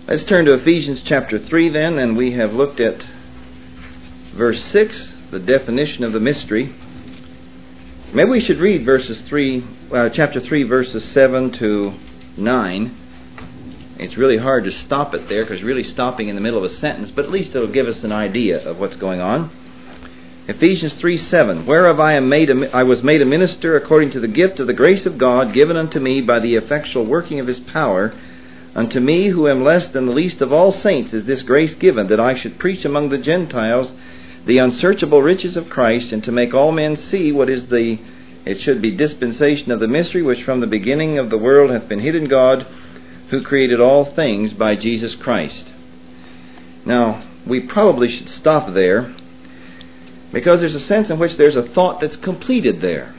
Let's turn to Ephesians chapter 3 then, and we have looked at verse 6, the definition of the mystery. Maybe we should read chapter 3, verses 7 to 9. It's really hard to stop it there, because really stopping in the middle of a sentence, but at least it'll give us an idea of what's going on. Ephesians 3:7, whereof I was made a minister according to the gift of the grace of God given unto me by the effectual working of His power. Unto me, who am less than the least of all saints, is this grace given, that I should preach among the Gentiles the unsearchable riches of Christ, and to make all men see what is it should be dispensation of the mystery, which from the beginning of the world hath been hid in God, who created all things by Jesus Christ. Now, we probably should stop there, because there's a sense in which there's a thought that's completed there.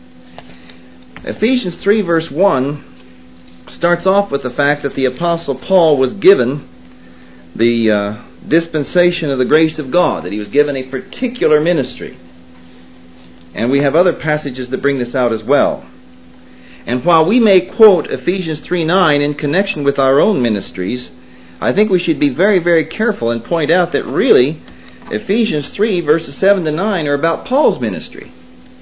Ephesians 3 verse 1 starts off with the fact that the Apostle Paul was given the dispensation of the grace of God, that he was given a particular ministry. And we have other passages that bring this out as well. And while we may quote Ephesians 3:9 in connection with our own ministries, I think we should be very, very careful and point out that really Ephesians 3 verses 7 to 9 are about Paul's ministry.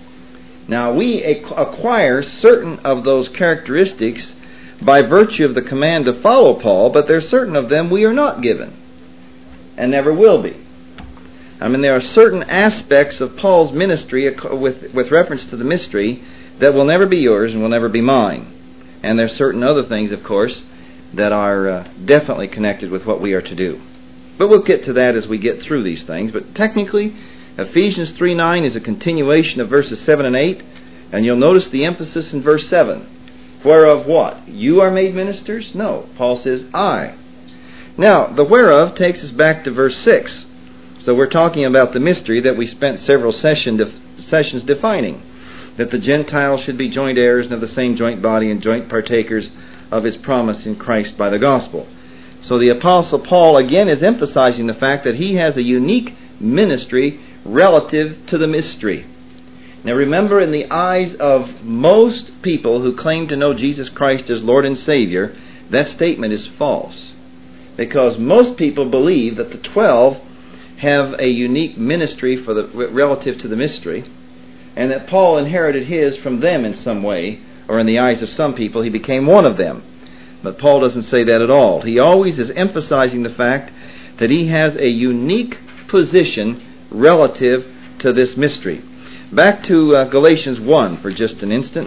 Now, we acquire certain of those characteristics by virtue of the command to follow Paul, but there are certain of them we are not given, and never will be. I mean, there are certain aspects of Paul's ministry with reference to the mystery that will never be yours and will never be mine. And there are certain other things, of course, that are definitely connected with what we are to do. But we'll get to that as we get through these things. But technically, Ephesians 3:9 is a continuation of verses 7 and 8, and you'll notice the emphasis in verse 7. Whereof what? You are made ministers? No. Paul says, I. Now, the whereof takes us back to verse 6. So we're talking about the mystery that we spent several sessions defining. That the Gentiles should be joint heirs and of the same joint body and joint partakers of His promise in Christ by the gospel. So the Apostle Paul again is emphasizing the fact that he has a unique ministry relative to the mystery. Now remember, in the eyes of most people who claim to know Jesus Christ as Lord and Savior, that statement is false. Because most people believe that the 12 have a unique ministry relative to the mystery, and that Paul inherited his from them in some way, or in the eyes of some people, he became one of them. But Paul doesn't say that at all. He always is emphasizing the fact that he has a unique position relative to this mystery. Back to Galatians 1 for just an instant.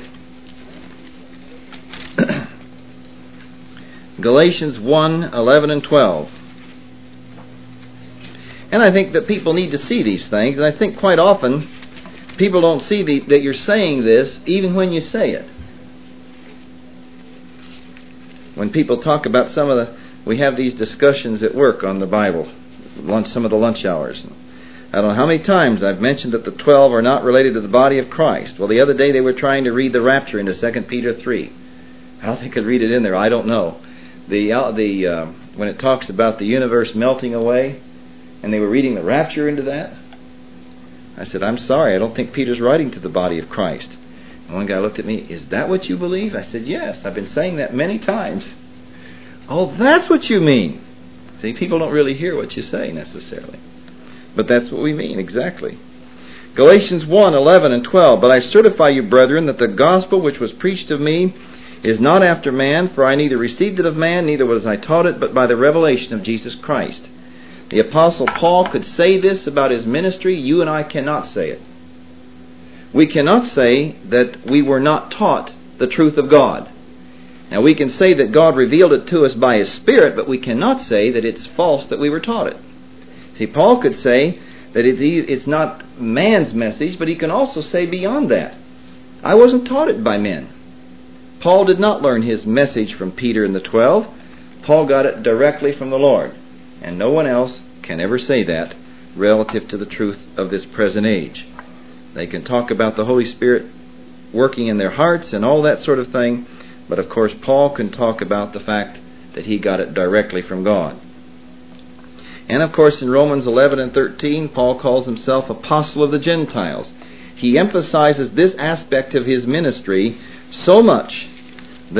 Galatians 1:11 and 12. And I think that people need to see these things, and I think quite often people don't see that you're saying this even when you say it. When people talk about we have these discussions at work on the Bible, some of the lunch hours. I don't know how many times I've mentioned that the 12 are not related to the body of Christ. Well, the other day they were trying to read the rapture into 2 Peter 3. How they could read it in there, I don't know. When it talks about the universe melting away, and they were reading the rapture into that, I said, I'm sorry, I don't think Peter's writing to the body of Christ. And one guy looked at me, is that what you believe? I said, yes, I've been saying that many times. Oh, that's what you mean. See, people don't really hear what you say necessarily. But that's what we mean, exactly. Galatians 1:11 and 12. But I certify you, brethren, that the gospel which was preached of me is not after man, for I neither received it of man, neither was I taught it, but by the revelation of Jesus Christ. The Apostle Paul could say this about his ministry. You and I cannot say it. We cannot say that we were not taught the truth of God. Now, we can say that God revealed it to us by His Spirit, but we cannot say that it's false that we were taught it. See, Paul could say that it's not man's message, but he can also say beyond that, I wasn't taught it by men. Paul did not learn his message from Peter and the 12. Paul got it directly from the Lord. And no one else can ever say that relative to the truth of this present age. They can talk about the Holy Spirit working in their hearts and all that sort of thing, but of course Paul can talk about the fact that he got it directly from God. And of course in Romans 11 and 13, Paul calls himself apostle of the Gentiles. He emphasizes this aspect of his ministry so much that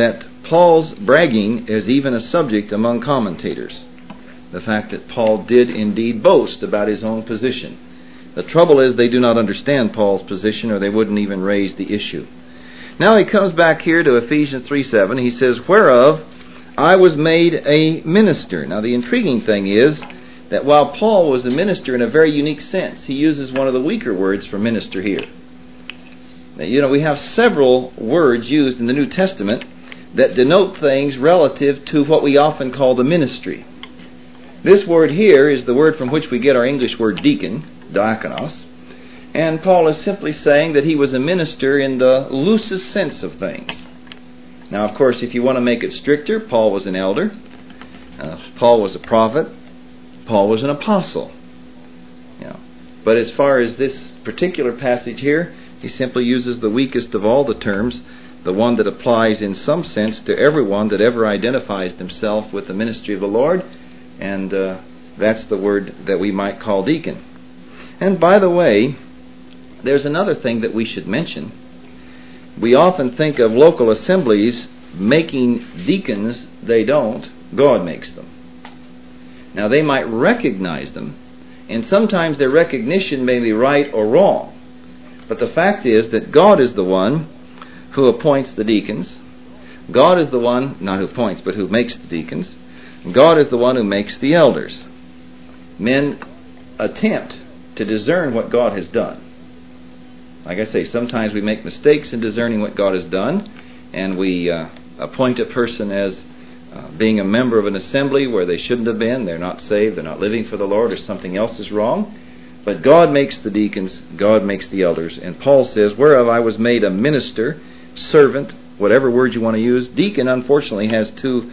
Paul's bragging is even a subject among commentators. The fact that Paul did indeed boast about his own position. The trouble is they do not understand Paul's position, or they wouldn't even raise the issue. Now he comes back here to Ephesians 3:7. He says, whereof I was made a minister. Now the intriguing thing is that while Paul was a minister in a very unique sense, he uses one of the weaker words for minister here. Now, we have several words used in the New Testament that denote things relative to what we often call the ministry. This word here is the word from which we get our English word deacon, diakonos, and Paul is simply saying that he was a minister in the loosest sense of things. Now, of course, if you want to make it stricter, Paul was an elder, Paul was a prophet, Paul was an apostle. But as far as this particular passage here, he simply uses the weakest of all the terms, the one that applies in some sense to everyone that ever identifies himself with the ministry of the Lord, and that's the word that we might call deacon. And by the way, there's another thing that we should mention. We often think of local assemblies making deacons. They don't. God makes them. Now, they might recognize them, and sometimes their recognition may be right or wrong. But the fact is that God is the one who appoints the deacons. God is the one, not who appoints, but who makes the deacons. God is the one who makes the elders. Men attempt to discern what God has done. Like I say, sometimes we make mistakes in discerning what God has done, and we appoint a person as being a member of an assembly where they shouldn't have been. They're not saved, they're not living for the Lord, or something else is wrong. But God makes the deacons, God makes the elders. And Paul says, whereof I was made a minister, servant, whatever word you want to use. Deacon, unfortunately, has too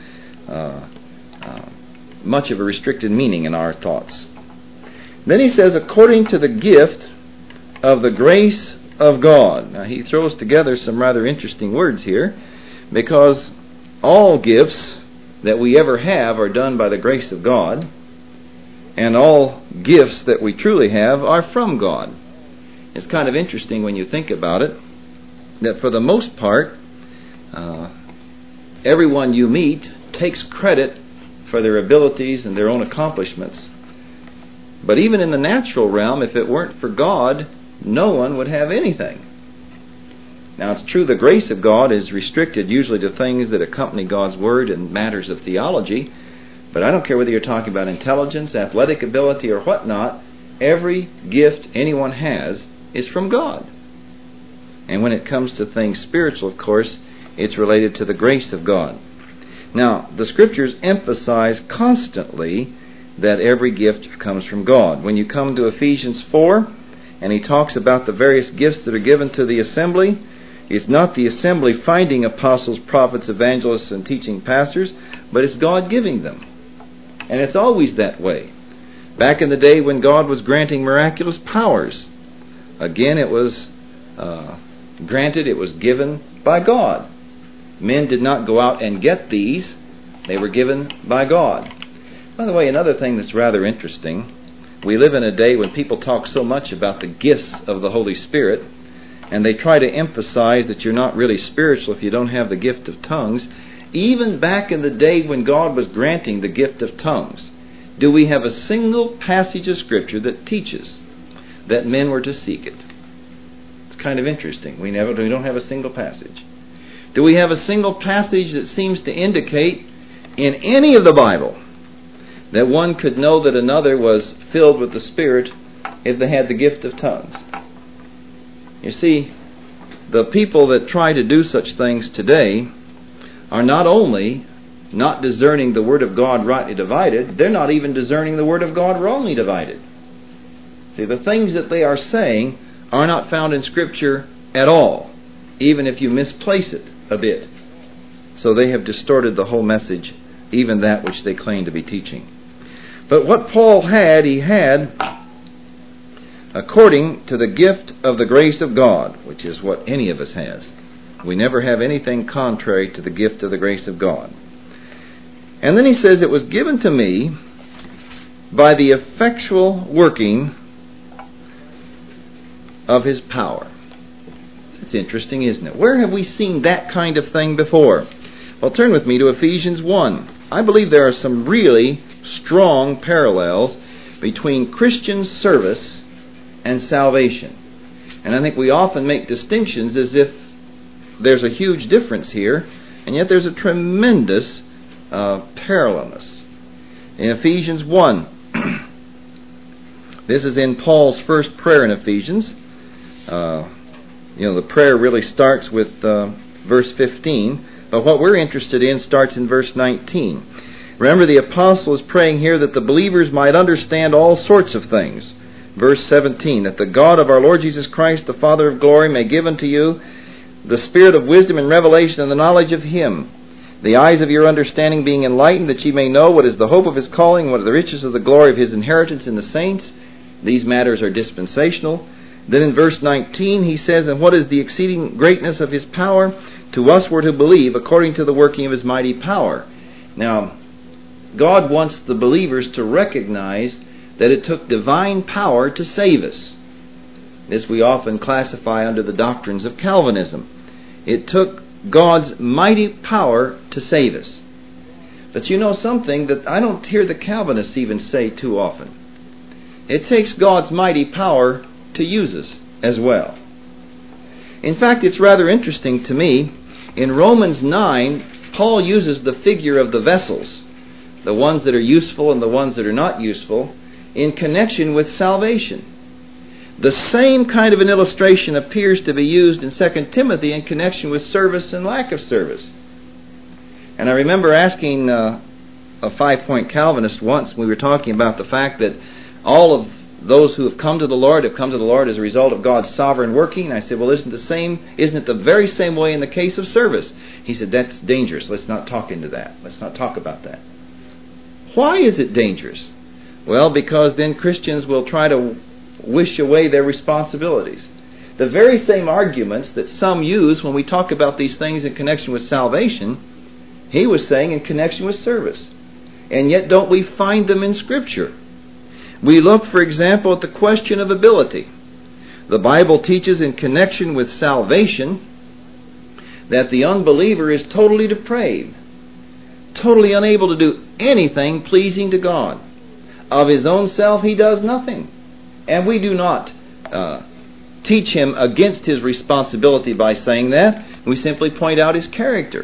much of a restricted meaning in our thoughts. Then he says, according to the gift of the grace of God. Now he throws together some rather interesting words here, because all gifts that we ever have are done by the grace of God, and all gifts that we truly have are from God. It's kind of interesting when you think about it, that for the most part, everyone you meet takes credit for their abilities and their own accomplishments. But even in the natural realm, if it weren't for God, no one would have anything. Now, it's true the grace of God is restricted usually to things that accompany God's Word and matters of theology, but I don't care whether you're talking about intelligence, athletic ability, or whatnot, every gift anyone has is from God. And when it comes to things spiritual, of course, it's related to the grace of God. Now, the Scriptures emphasize constantly that every gift comes from God. When you come to Ephesians 4, and he talks about the various gifts that are given to the assembly, it's not the assembly finding apostles, prophets, evangelists, and teaching pastors, but it's God giving them. And it's always that way. Back in the day when God was granting miraculous powers, again it was granted, it was given by God. Men did not go out and get these. They were given by God. By the way, another thing that's rather interesting, we live in a day when people talk so much about the gifts of the Holy Spirit, and they try to emphasize that you're not really spiritual if you don't have the gift of tongues. Even back in the day when God was granting the gift of tongues, do we have a single passage of Scripture that teaches that men were to seek it? It's kind of interesting. We don't have a single passage. Do we have a single passage that seems to indicate in any of the Bible that one could know that another was filled with the Spirit if they had the gift of tongues? You see, the people that try to do such things today are not only not discerning the Word of God rightly divided, they're not even discerning the Word of God wrongly divided. See, the things that they are saying are not found in Scripture at all, even if you misplace it a bit. So they have distorted the whole message, even that which they claim to be teaching. But what Paul had, he had according to the gift of the grace of God, which is what any of us has. We never have anything contrary to the gift of the grace of God. And then he says, it was given to me by the effectual working of his power. It's interesting, isn't it? Where have we seen that kind of thing before? Well, turn with me to Ephesians 1. I believe there are some really strong parallels between Christian service and salvation. And I think we often make distinctions as if there's a huge difference here, and yet there's a tremendous parallelness. In Ephesians 1, this is in Paul's first prayer in Ephesians. The prayer really starts with verse 15, but what we're interested in starts in verse 19. Remember, the apostle is praying here that the believers might understand all sorts of things. Verse 17, that the God of our Lord Jesus Christ, the Father of glory, may give unto you the spirit of wisdom and revelation and the knowledge of Him, the eyes of your understanding being enlightened, that ye may know what is the hope of His calling, what are the riches of the glory of His inheritance in the saints. These matters are dispensational. Then in verse 19 he says, and what is the exceeding greatness of His power to us who believe, according to the working of His mighty power. Now, God wants the believers to recognize that it took divine power to save us. This we often classify under the doctrines of Calvinism. It took God's mighty power to save us. But you know something that I don't hear the Calvinists even say too often. It takes God's mighty power to use us as well. In fact, it's rather interesting to me. In Romans 9, Paul uses the figure of the vessels, the ones that are useful and the ones that are not useful, in connection with salvation. The same kind of an illustration appears to be used in 2 Timothy in connection with service and lack of service. And I remember asking a 5-point Calvinist once, when we were talking about the fact that all of those who have come to the Lord as a result of God's sovereign working. And I said, well, isn't it the very same way in the case of service? He said, that's dangerous. Let's not talk into that. Let's not talk about that. Why is it dangerous? Well, because then Christians will try to wish away their responsibilities. The very same arguments that some use when we talk about these things in connection with salvation, he was saying in connection with service. And yet don't we find them in Scripture? We look, for example, at the question of ability. The Bible teaches in connection with salvation that the unbeliever is totally depraved, totally unable to do anything pleasing to God. Of his own self he does nothing. And we do not teach him against his responsibility by saying that. We simply point out his character.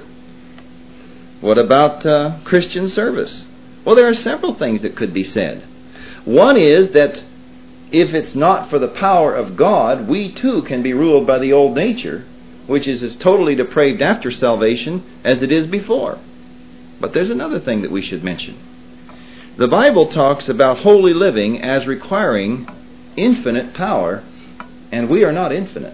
What about Christian service? Well, there are several things that could be said. One is that if it's not for the power of God, we too can be ruled by the old nature, which is as totally depraved after salvation as it is before. But there's another thing that we should mention. The Bible talks about holy living as requiring infinite power, and we are not infinite.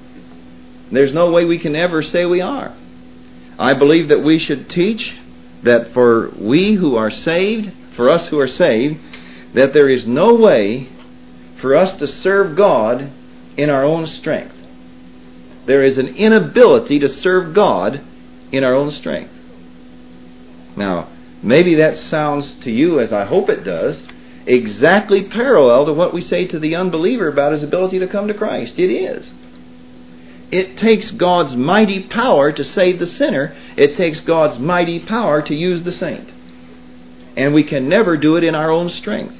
There's no way we can ever say we are. I believe that we should teach that for we who are saved, for us who are saved, that there is no way for us to serve God in our own strength. There is an inability to serve God in our own strength. Now, maybe that sounds to you, as I hope it does, exactly parallel to what we say to the unbeliever about his ability to come to Christ. It is. It takes God's mighty power to save the sinner. It takes God's mighty power to use the saint. And we can never do it in our own strength.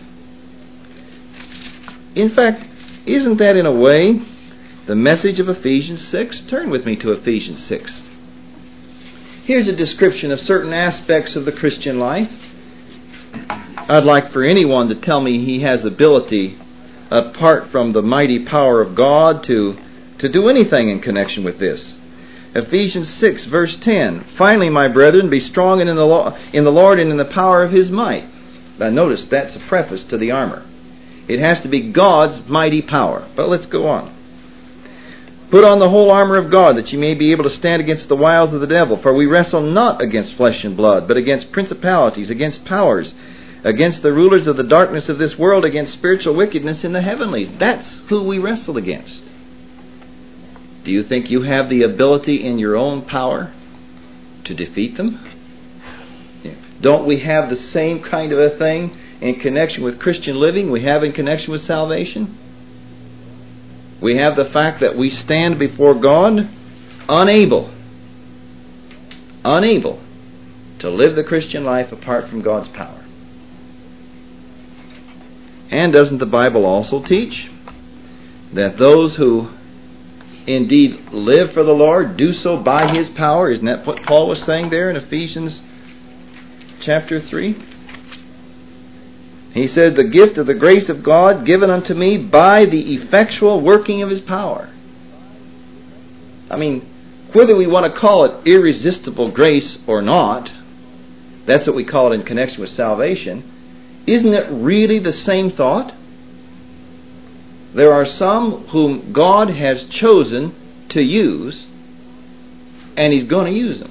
In fact, isn't that in a way the message of Ephesians 6? Turn with me to Ephesians 6. Here's a description of certain aspects of the Christian life. I'd like for anyone to tell me he has ability, apart from the mighty power of God, to do anything in connection with this. Ephesians 6, verse 10. Finally, my brethren, be strong in the Lord and in the power of His might. Now notice that's a preface to the armor. It has to be God's mighty power. But let's go on. Put on the whole armor of God, that ye may be able to stand against the wiles of the devil. For we wrestle not against flesh and blood, but against principalities, against powers, against the rulers of the darkness of this world, against spiritual wickedness in the heavenlies. That's who we wrestle against. Do you think you have the ability in your own power to defeat them? Yeah. Don't we have the same kind of a thing in connection with Christian living we have in connection with salvation? We have the fact that we stand before God unable to live the Christian life apart from God's power. And doesn't the Bible also teach that those who indeed live for the Lord do so by His power? Isn't that what Paul was saying there in Ephesians chapter 3? He said, the gift of the grace of God given unto me by the effectual working of His power. I mean, whether we want to call it irresistible grace or not, that's what we call it in connection with salvation. Isn't it really the same thought? There are some whom God has chosen to use, and He's going to use them.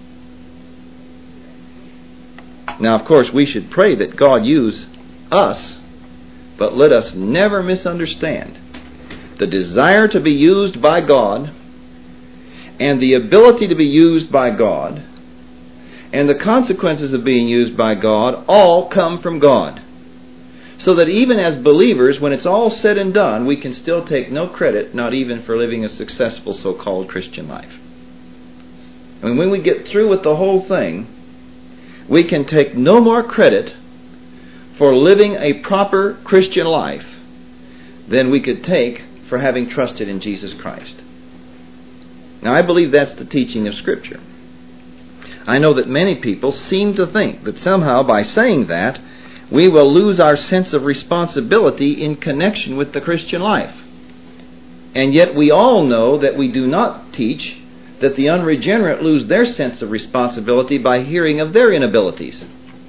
Now, of course, we should pray that God use us, but let us never misunderstand the desire to be used by God and the ability to be used by God and the consequences of being used by God all come from God. So that even as believers, when it's all said and done, we can still take no credit, not even for living a successful so-called Christian life. And when we get through with the whole thing, we can take no more credit for living a proper Christian life than we could take for having trusted in Jesus Christ. Now, I believe that's the teaching of Scripture. I know that many people seem to think that somehow by saying that, we will lose our sense of responsibility in connection with the Christian life. And yet we all know that we do not teach that the unregenerate lose their sense of responsibility by hearing of their inabilities.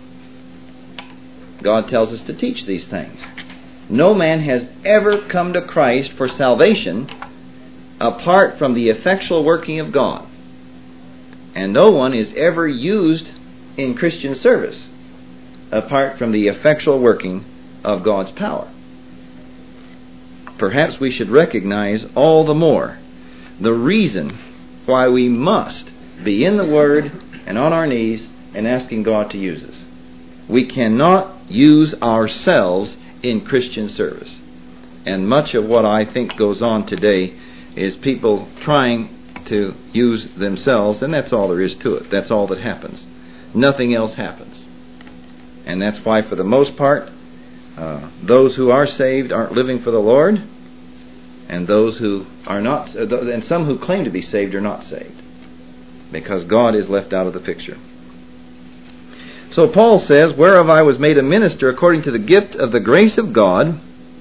God tells us to teach these things. No man has ever come to Christ for salvation apart from the effectual working of God. And no one is ever used in Christian service apart from the effectual working of God's power. Perhaps we should recognize all the more the reason why we must be in the Word and on our knees and asking God to use us. We cannot use ourselves in Christian service. And much of what I think goes on today is people trying to use themselves, and that's all there is to it. That's all that happens. Nothing else happens. And that's why, for the most part, those who are saved aren't living for the Lord, and those who are not, and some who claim to be saved are not saved, because God is left out of the picture. So Paul says, whereof I was made a minister according to the gift of the grace of God,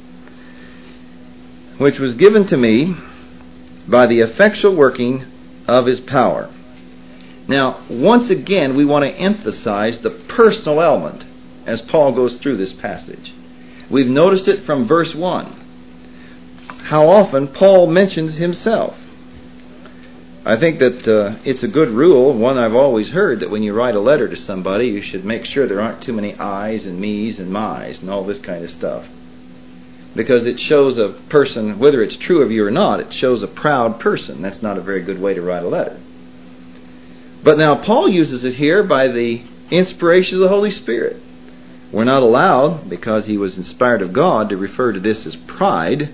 which was given to me by the effectual working of His power. Now, once again, we want to emphasize the personal element as Paul goes through this passage. We've noticed it from verse 1. How often Paul mentions himself. I think that it's a good rule, one I've always heard, that when you write a letter to somebody, you should make sure there aren't too many I's and me's and my's and all this kind of stuff. Because it shows a person, whether it's true of you or not, it shows a proud person. That's not a very good way to write a letter. But now Paul uses it here by the inspiration of the Holy Spirit. We're not allowed, because he was inspired of God, to refer to this as pride.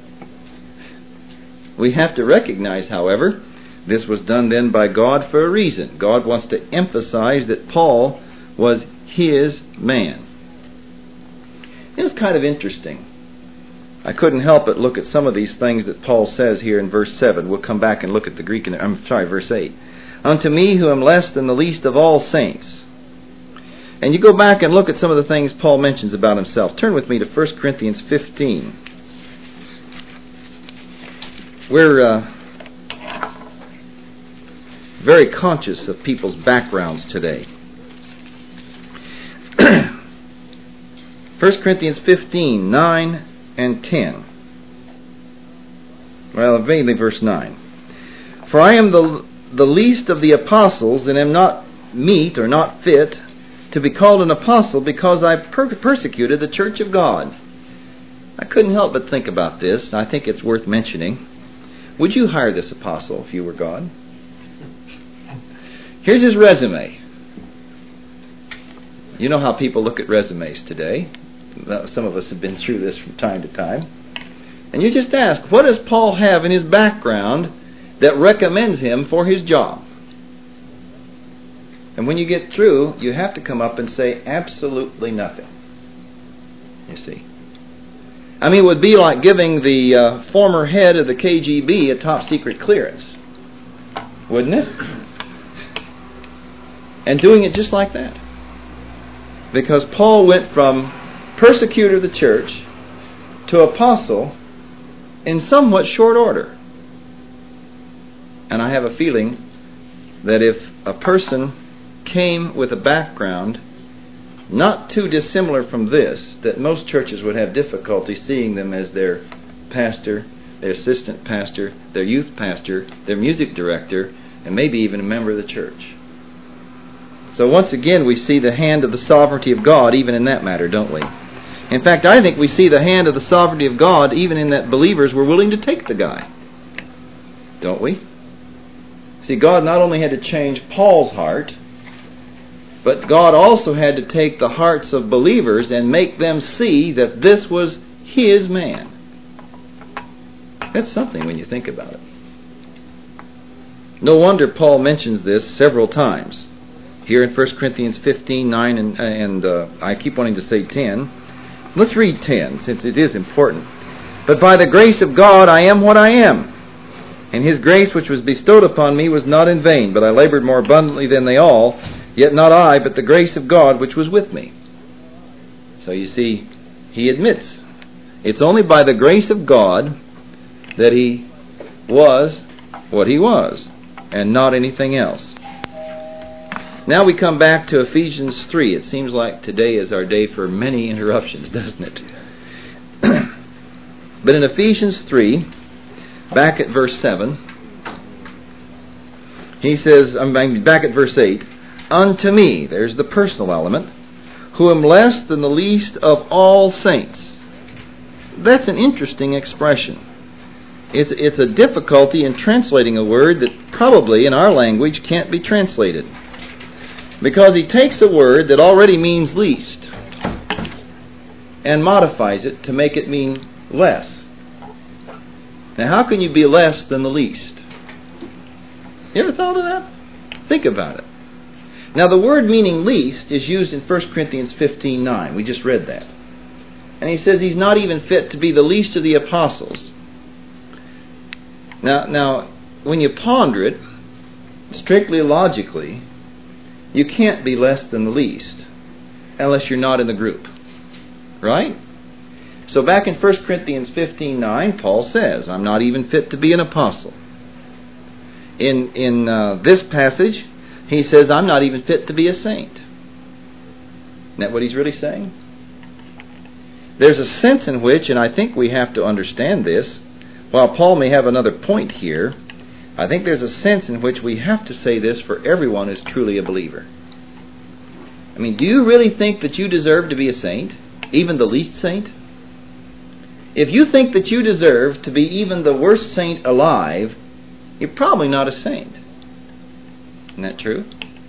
We have to recognize, however, this was done then by God for a reason. God wants to emphasize that Paul was His man. It's kind of interesting. I couldn't help but look at some of these things that Paul says here in verse 7. We'll come back and look at the Greek verse 8. Unto me who am less than the least of all saints. And you go back and look at some of the things Paul mentions about himself. Turn with me to 1 Corinthians 15. We're very conscious of people's backgrounds today. 1 Corinthians 15, 9 and 10. Well, mainly verse 9. For I am the least of the apostles, and am not meet or not fit to be called an apostle, because I persecuted the church of God. I couldn't help but think about this, and I think it's worth mentioning. Would you hire this apostle if you were God? Here's his resume. You know how people look at resumes today. Some of us have been through this from time to time. And you just ask, what does Paul have in his background that recommends him for his job? And when you get through, you have to come up and say absolutely nothing. You see. I mean, it would be like giving the former head of the KGB a top secret clearance. Wouldn't it? And doing it just like that. Because Paul went from persecutor of the church to apostle in somewhat short order. And I have a feeling that if a person came with a background not too dissimilar from this, that most churches would have difficulty seeing them as their pastor, their assistant pastor, their youth pastor, their music director, and maybe even a member of the church. So once again, we see the hand of the sovereignty of God even in that matter, don't we? In fact, I think we see the hand of the sovereignty of God even in that believers were willing to take the guy. Don't we? See, God not only had to change Paul's heart, but God also had to take the hearts of believers and make them see that this was His man. That's something when you think about it. No wonder Paul mentions this several times. Here in 1 Corinthians 15, 9, and I keep wanting to say 10. Let's read 10, since it is important. But by the grace of God I am what I am. And His grace which was bestowed upon me was not in vain, but I labored more abundantly than they all. Yet not I, but the grace of God which was with me. So you see, he admits it's only by the grace of God that he was what he was, and not anything else. Now we come back to Ephesians 3. It seems like today is our day for many interruptions, doesn't it? But in Ephesians 3, back at verse 7, he says, back at verse 8, unto me, there's the personal element, who am less than the least of all saints. That's an interesting expression. It's a difficulty in translating a word that probably in our language can't be translated. Because he takes a word that already means least and modifies it to make it mean less. Now, how can you be less than the least? You ever thought of that? Think about it. Now, the word meaning least is used in 1 Corinthians 15:9. We just read that. And he says he's not even fit to be the least of the apostles. Now, when you ponder it, strictly logically, you can't be less than the least unless you're not in the group. Right? So back in 1 Corinthians 15:9, Paul says, I'm not even fit to be an apostle. In this passage, he says, I'm not even fit to be a saint. Isn't that what he's really saying? There's a sense in which, and I think we have to understand this, while Paul may have another point here, I think there's a sense in which we have to say this for everyone who's truly a believer. I mean, do you really think that you deserve to be a saint? Even the least saint? If you think that you deserve to be even the worst saint alive, you're probably not a saint. Isn't that true?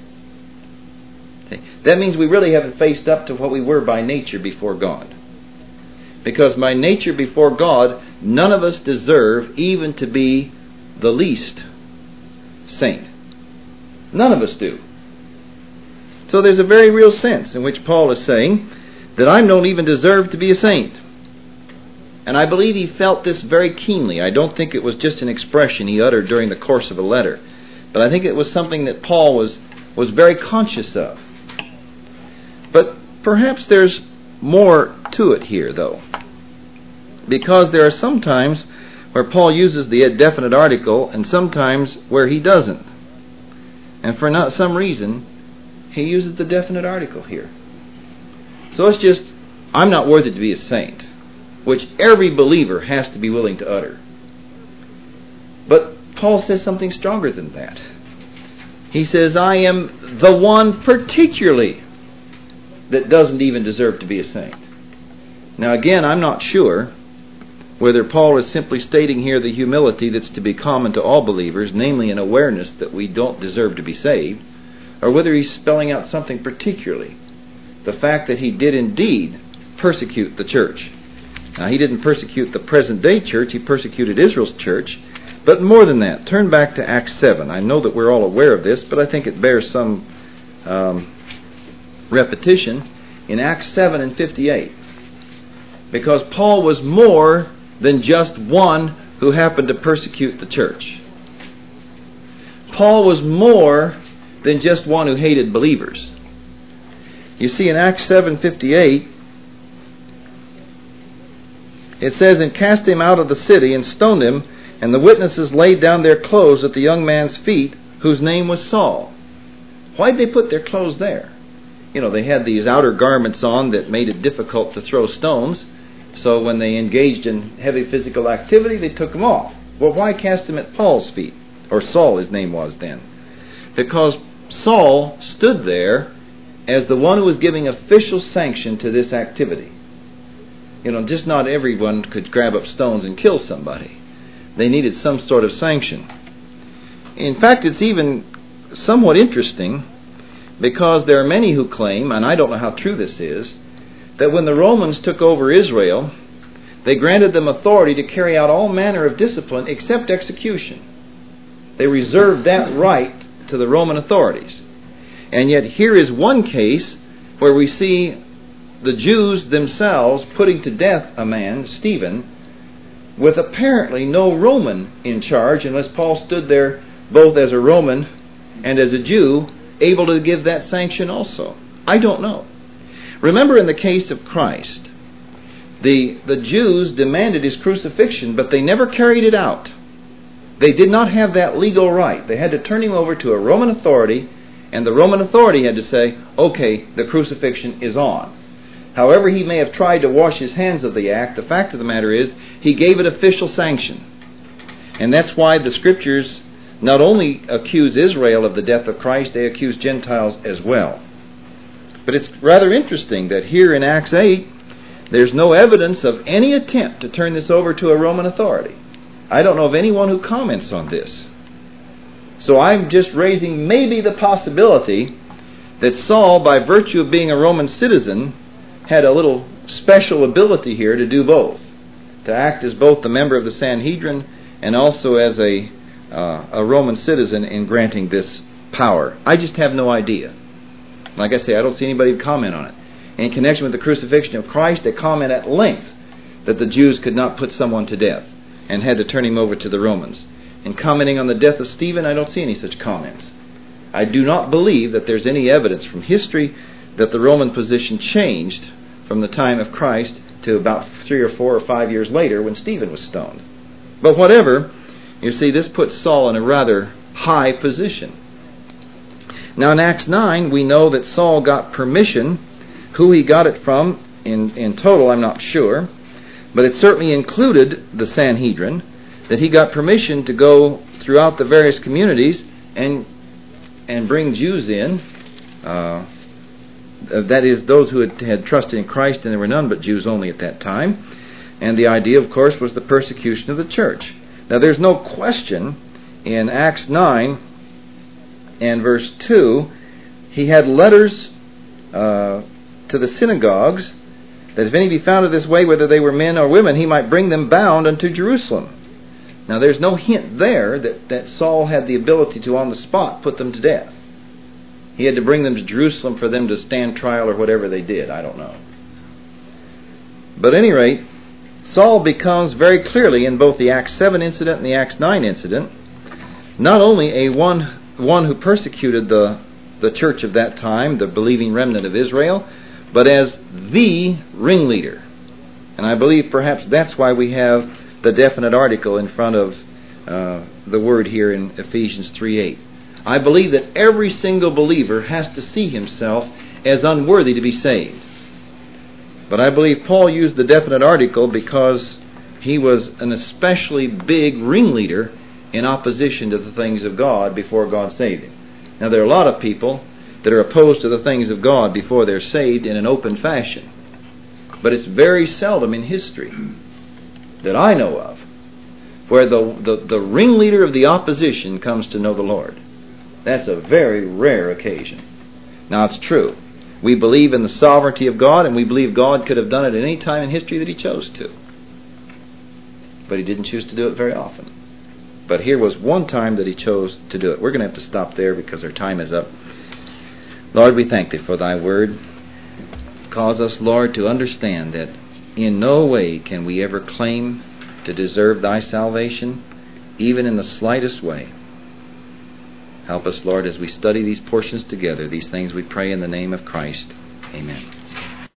That means we really haven't faced up to what we were by nature before God. Because by nature before God, none of us deserve even to be the least saint. None of us do. So there's a very real sense in which Paul is saying that I don't even deserve to be a saint. And I believe he felt this very keenly. I don't think it was just an expression he uttered during the course of a letter. But I think it was something that Paul was very conscious of. But perhaps there's more to it here, though. Because there are some times where Paul uses the definite article and sometimes where he doesn't. And for not some reason, he uses the definite article here. So it's just, I'm not worthy to be a saint, which every believer has to be willing to utter. But Paul says something stronger than that. He says, I am the one particularly that doesn't even deserve to be a saint. Now again, I'm not sure whether Paul is simply stating here the humility that's to be common to all believers, namely an awareness that we don't deserve to be saved, or whether he's spelling out something particularly. The fact that he did indeed persecute the church. Now, he didn't persecute the present-day church, he persecuted Israel's church. But more than that, turn back to Acts 7. I know that we're all aware of this, but I think it bears some repetition in Acts 7 and 58. Because Paul was more than just one who happened to persecute the church. Paul was more than just one who hated believers. You see, in Acts 7:58, it says, "And cast him out of the city, and stoned him, and the witnesses laid down their clothes at the young man's feet, whose name was Saul." Why did they put their clothes there? You know, they had these outer garments on that made it difficult to throw stones. So when they engaged in heavy physical activity, they took them off. Well, why cast him at Paul's feet? Or Saul, his name was then. Because Saul stood there as the one who was giving official sanction to this activity. You know, just not everyone could grab up stones and kill somebody. They needed some sort of sanction. In fact, it's even somewhat interesting because there are many who claim, and I don't know how true this is, that when the Romans took over Israel, they granted them authority to carry out all manner of discipline except execution. They reserved that right to the Roman authorities. And yet here is one case where we see the Jews themselves putting to death a man, Stephen, with apparently no Roman in charge, unless Paul stood there both as a Roman and as a Jew, able to give that sanction also. I don't know. Remember, in the case of Christ, the Jews demanded his crucifixion, but they never carried it out. They did not have that legal right. They had to turn him over to a Roman authority, and the Roman authority had to say, okay, the crucifixion is on. However he may have tried to wash his hands of the act, the fact of the matter is, he gave it official sanction. And that's why the Scriptures not only accuse Israel of the death of Christ, they accuse Gentiles as well. But it's rather interesting that here in Acts 8, there's no evidence of any attempt to turn this over to a Roman authority. I don't know of anyone who comments on this. So I'm just raising maybe the possibility that Saul, by virtue of being a Roman citizen, had a little special ability here to do both. To act as both the member of the Sanhedrin and also as a Roman citizen in granting this power. I just have no idea. Like I say, I don't see anybody comment on it. In connection with the crucifixion of Christ, they comment at length that the Jews could not put someone to death and had to turn him over to the Romans. In commenting on the death of Stephen, I don't see any such comments. I do not believe that there's any evidence from history that the Roman position changed from the time of Christ to about 3 or 4 or 5 years later when Stephen was stoned. But whatever, you see, this puts Saul in a rather high position. Now in Acts 9, we know that Saul got permission. Who he got it from, in total, I'm not sure. But it certainly included the Sanhedrin, that he got permission to go throughout the various communities and bring Jews in. That is, those who had trusted in Christ, and there were none but Jews only at that time. And the idea, of course, was the persecution of the church. Now there's no question in Acts 9 and verse 2, he had letters to the synagogues, that if any be found of this way, whether they were men or women, he might bring them bound unto Jerusalem. Now there's no hint there that Saul had the ability to on the spot put them to death. He had to bring them to Jerusalem for them to stand trial or whatever they did. I don't know. But at any rate, Saul becomes very clearly in both the Acts 7 incident and the Acts 9 incident not only a one who persecuted the church of that time, the believing remnant of Israel, but as the ringleader. And I believe perhaps that's why we have the definite article in front of the word here in Ephesians 3:8. I believe that every single believer has to see himself as unworthy to be saved. But I believe Paul used the definite article because he was an especially big ringleader in opposition to the things of God before God saved him. Now there are a lot of people that are opposed to the things of God before they're saved in an open fashion. But it's very seldom in history that I know of where the ringleader of the opposition comes to know the Lord. That's a very rare occasion. Now it's true. We believe in the sovereignty of God, and we believe God could have done it at any time in history that He chose to. But He didn't choose to do it very often. But here was one time that He chose to do it. We're going to have to stop there because our time is up. Lord, we thank Thee for Thy Word. Cause us, Lord, to understand that in no way can we ever claim to deserve Thy salvation, even in the slightest way. Help us, Lord, as we study these portions together. These things we pray in the name of Christ. Amen.